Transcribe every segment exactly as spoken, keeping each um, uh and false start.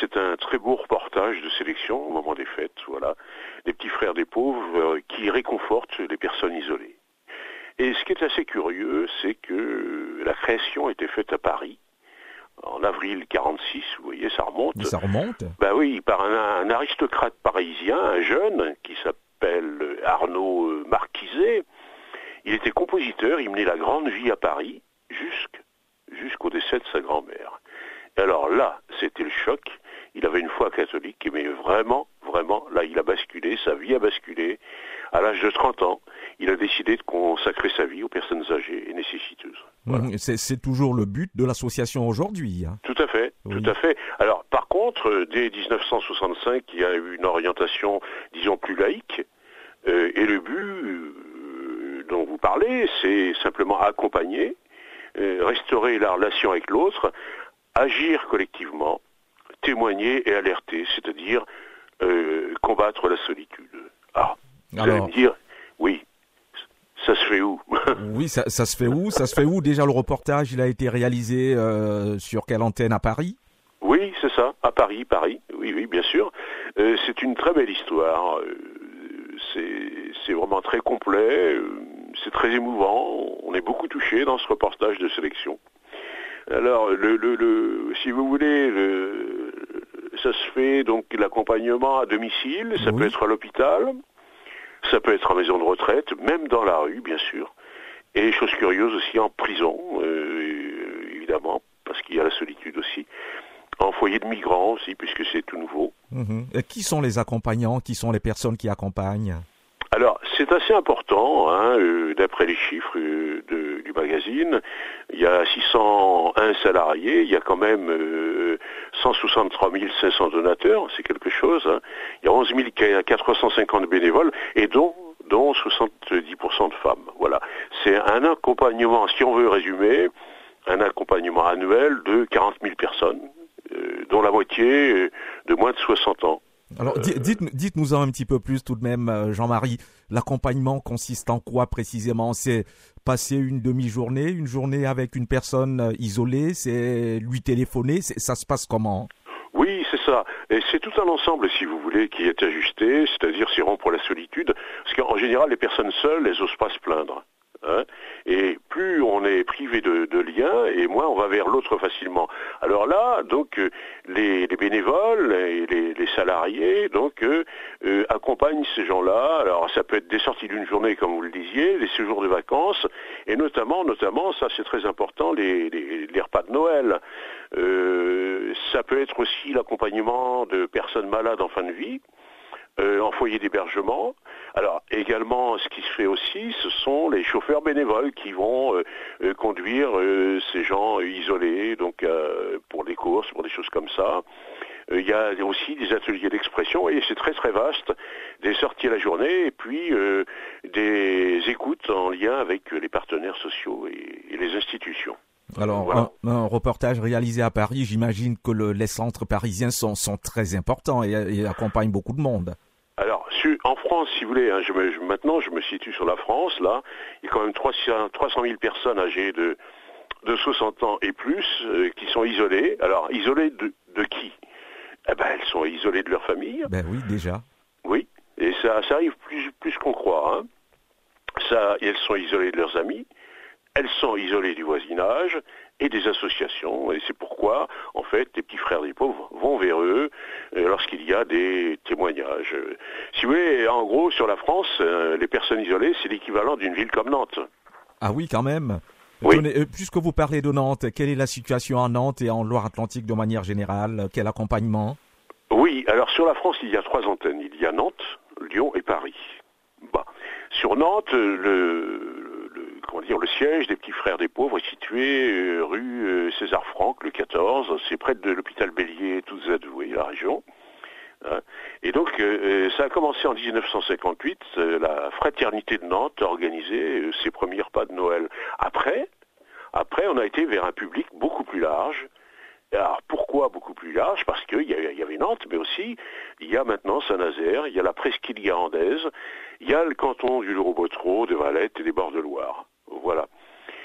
c'est un très beau reportage de sélection au moment des fêtes, voilà. Les petits frères des pauvres euh, qui réconfortent les personnes isolées. Et ce qui est assez curieux, c'est que la création a été faite à Paris, en avril quarante-six, vous voyez, ça remonte. Mais ça remonte. Ben oui, par un, un aristocrate parisien, un jeune, qui s'appelle Arnaud Marquiset. Il était compositeur, il menait la grande vie à Paris, jusqu', jusqu'au décès de sa grand-mère. Et alors là, c'était le choc. Il avait une foi catholique, mais vraiment, vraiment, là, il a basculé, sa vie a basculé. À l'âge de trente ans, il a décidé de consacrer sa vie aux personnes âgées et nécessiteuses. Voilà. Mmh, c'est, c'est toujours le but de l'association aujourd'hui. Hein. Tout à fait, oui. Tout à fait. Alors, par contre, dès dix-neuf cent soixante-cinq, il y a eu une orientation, disons, plus laïque. Euh, et le but euh, dont vous parlez, c'est simplement accompagner, euh, restaurer la relation avec l'autre, agir collectivement, témoigner et alerter, c'est-à-dire euh, combattre la solitude. Ah, vous Alors, allez me dire, oui, ça se fait où? Oui, ça, ça se fait où? Ça se fait où? Déjà, le reportage, il a été réalisé euh, sur quelle antenne? À Paris? Oui, c'est ça, à Paris, Paris, oui, oui, bien sûr. Euh, c'est une très belle histoire, euh, c'est, c'est vraiment très complet, euh, c'est très émouvant, on est beaucoup touché dans ce reportage de sélection. Alors, le, le, le, si vous voulez, le, ça se fait donc l'accompagnement à domicile, ça oui. peut être à l'hôpital, ça peut être en maison de retraite, même dans la rue, bien sûr. Et chose curieuse aussi en prison, euh, évidemment, parce qu'il y a la solitude aussi. En foyer de migrants aussi, puisque c'est tout nouveau. Mmh. Et qui sont les accompagnants? Qui sont les personnes qui accompagnent? Alors, c'est assez important, hein, euh, d'après les chiffres euh, de, du magazine. Il y a six cent un salariés, il y a quand même euh, cent soixante-trois mille cinq cents donateurs, c'est quelque chose. Hein. Il y a onze mille quatre cent cinquante bénévoles, et dont, dont soixante-dix pour cent de femmes. Voilà. C'est un accompagnement, si on veut résumer, un accompagnement annuel de quarante mille personnes, euh, dont la moitié euh, de moins de soixante ans. Alors, euh, dites, dites-nous un petit peu plus tout de même, Jean-Marie. L'accompagnement consiste en quoi précisément? C'est passer une demi-journée, une journée avec une personne isolée, c'est lui téléphoner, c'est, ça se passe comment? Oui, c'est ça. Et c'est tout un ensemble, si vous voulez, qui est ajusté, c'est-à-dire c'est rompre la solitude, parce qu'en général, les personnes seules, elles n'osent pas se plaindre. Hein, et plus on est privé de, de liens, et moins on va vers l'autre facilement. Alors là, donc euh, les, les bénévoles et les, les salariés donc euh, euh, accompagnent ces gens-là. Alors ça peut être des sorties d'une journée, comme vous le disiez, des séjours de vacances, et notamment, notamment, ça c'est très important, les, les, les repas de Noël. Euh, ça peut être aussi l'accompagnement de personnes malades en fin de vie. Euh, en foyer d'hébergement. Alors également, ce qui se fait aussi, ce sont les chauffeurs bénévoles qui vont euh, euh, conduire euh, ces gens isolés, donc euh, pour les courses, pour des choses comme ça. Il y a aussi des ateliers d'expression, et c'est très très vaste, des sorties à la journée, et puis euh, des écoutes en lien avec les partenaires sociaux et, et les institutions. Alors, voilà. un, un reportage réalisé à Paris, j'imagine que le, les centres parisiens sont, sont très importants et, et accompagnent beaucoup de monde. Alors, en France, si vous voulez, hein, je me, je, maintenant je me situe sur la France, là, il y a quand même trois cent mille personnes âgées de, de soixante ans et plus euh, qui sont isolées. Alors, isolées de, de qui? Eh ben, elles sont isolées de leur famille. Ben oui, déjà. Oui, et ça, ça arrive plus, plus qu'on croit. Hein. Ça, elles sont isolées de leurs amis. Elles sont isolées du voisinage et des associations, et c'est pourquoi, en fait, les petits frères des pauvres vont vers eux euh, lorsqu'il y a des témoignages. Si vous voulez, en gros, sur la France, euh, les personnes isolées, c'est l'équivalent d'une ville comme Nantes. Ah oui, quand même. Oui. Tenez, euh, puisque vous parlez de Nantes, quelle est la situation à Nantes et en Loire-Atlantique de manière générale? Quel accompagnement? Oui, alors sur la France, il y a trois antennes. Il y a Nantes, Lyon et Paris. Bah, sur Nantes, le... Comment dire, le siège des petits frères des pauvres est situé euh, rue euh, César Franck, le quatorze, c'est près de l'hôpital Bélier, toutes et vous voyez la région. Hein. Et donc, euh, ça a commencé en dix-neuf cent cinquante-huit, euh, la Fraternité de Nantes a organisé euh, ses premiers repas de Noël. Après, après, on a été vers un public beaucoup plus large. Alors, pourquoi beaucoup plus large? Parce qu'il y, y avait Nantes, mais aussi, il y a maintenant Saint-Nazaire, il y a la presqu'île guérandaise, il y a le canton du Lorot-Bottereau, de Valette et des bords de Loire. Voilà.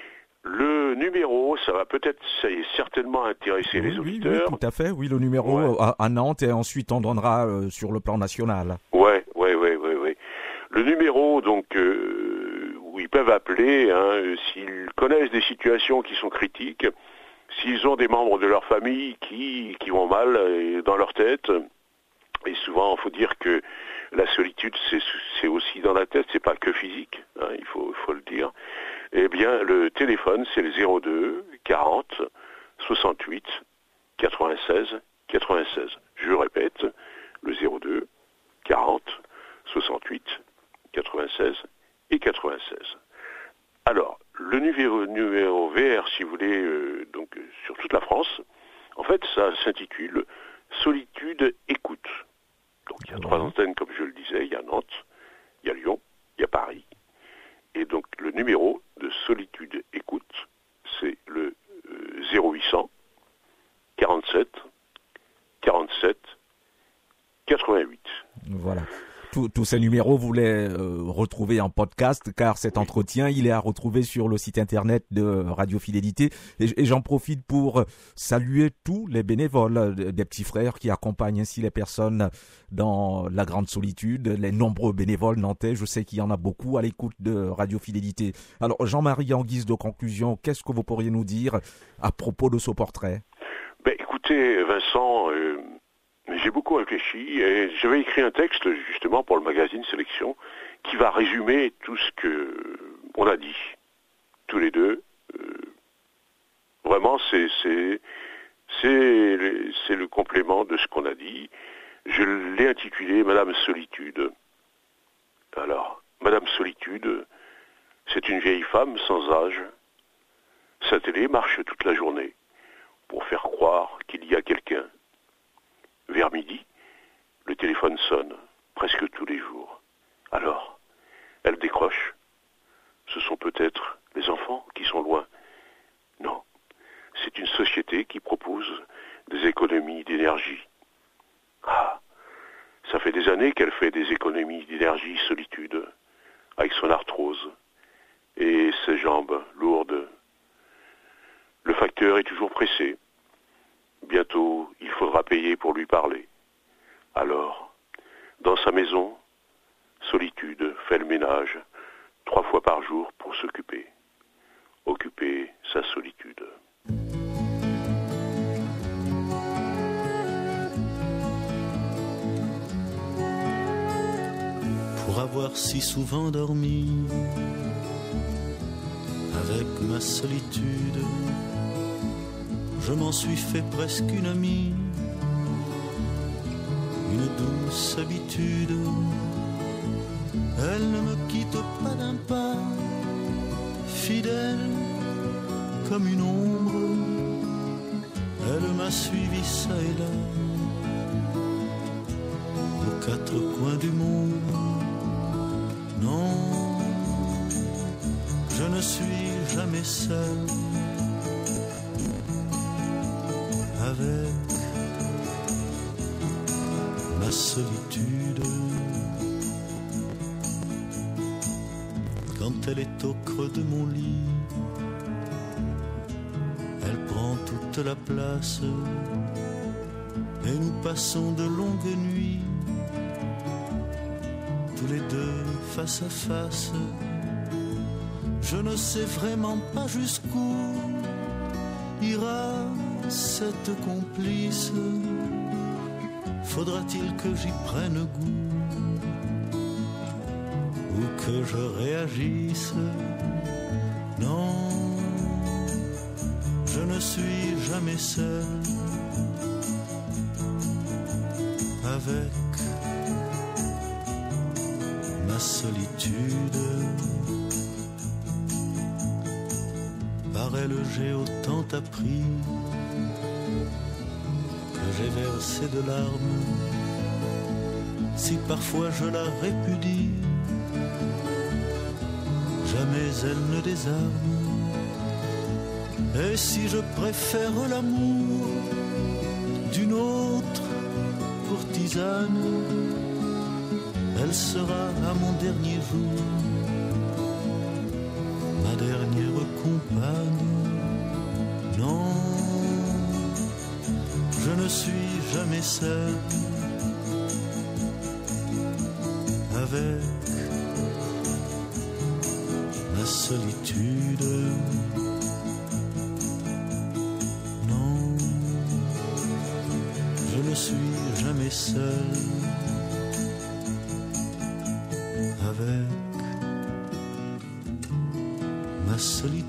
Le numéro, ça va peut-être, ça est certainement intéresser oui, les oui, auditeurs. Oui, tout à fait. Oui, le numéro Ouais. à, à Nantes et ensuite on donnera euh, sur le plan national. Ouais, ouais, ouais, ouais, ouais. Le numéro, donc, euh, où ils peuvent appeler, hein, euh, s'ils connaissent des situations qui sont critiques, s'ils ont des membres de leur famille qui, qui vont mal euh, dans leur tête. Et souvent, il faut dire que la solitude, c'est, c'est aussi dans la tête, c'est pas que physique, hein, il faut, il faut le dire. Eh bien, le téléphone, c'est le zéro deux quarante soixante-huit quatre-vingt-seize quatre-vingt-seize. Je répète, le zéro deux quarante soixante-huit quatre-vingt-seize et quatre-vingt-seize. Alors, le numéro, numéro V R, si vous voulez, euh, donc sur toute la France, en fait, ça s'intitule Solitude Écoute. Donc, il y a trois antennes, comme je le disais. Il y a Nantes, il y a Lyon, il y a Paris. Et donc, le numéro de Solitude Écoute, c'est le euh, zéro huit cents quarante-sept quarante-sept quatre-vingt-huit. Voilà. Tous, tous ces numéros, vous les euh, retrouver en podcast, car cet entretien, il est à retrouver sur le site internet de Radio Fidélité. Et, et j'en profite pour saluer tous les bénévoles, des petits frères qui accompagnent ainsi les personnes dans la grande solitude, les nombreux bénévoles nantais. Je sais qu'il y en a beaucoup à l'écoute de Radio Fidélité. Alors, Jean-Marie, en guise de conclusion, qu'est-ce que vous pourriez nous dire à propos de ce portrait? Ben, écoutez, Vincent, euh, j'ai beaucoup réfléchi et j'avais écrit un texte justement pour le magazine Sélection qui va résumer tout ce que on a dit tous les deux. Euh, vraiment, c'est c'est c'est c'est le complément de ce qu'on a dit. Je l'ai intitulé Madame Solitude. Alors, Madame Solitude, c'est une vieille femme sans âge. Sa télé marche toute la journée pour faire croire qu'il y a quelqu'un. Vers midi, le téléphone sonne, presque tous les jours. Alors, elle décroche. Ce sont peut-être les enfants qui sont loin. Non, c'est une société qui propose des économies d'énergie. Ah, ça fait des années qu'elle fait des économies d'énergie solitude, avec son arthrose et ses jambes lourdes. Le facteur est toujours pressé. Bientôt, il faudra payer pour lui parler. Alors, dans sa maison, Solitude fait le ménage trois fois par jour pour s'occuper. Occuper sa solitude. Pour avoir si souvent dormi avec ma solitude, je m'en suis fait presque une amie, une douce habitude. Elle ne me quitte pas d'un pas, fidèle comme une ombre. Elle m'a suivi ça et là, aux quatre coins du monde. Non, je ne suis jamais seul avec ma solitude. Quand elle est au creux de mon lit, elle prend toute la place et nous passons de longues nuits, tous les deux face à face. Je ne sais vraiment pas jusqu'où ira cette complice. Faudra-t-il que j'y prenne goût ou que je réagisse? Non, je ne suis jamais seul avec ma solitude. Par elle j'ai autant appris que j'ai versé de larmes. Si parfois je la répudie, jamais elle ne désarme. Et si je préfère l'amour d'une autre courtisane, elle sera à mon dernier jour ma dernière compagne. Non, je ne suis jamais seul avec ma solitude. Non, je ne suis jamais seul avec ma solitude.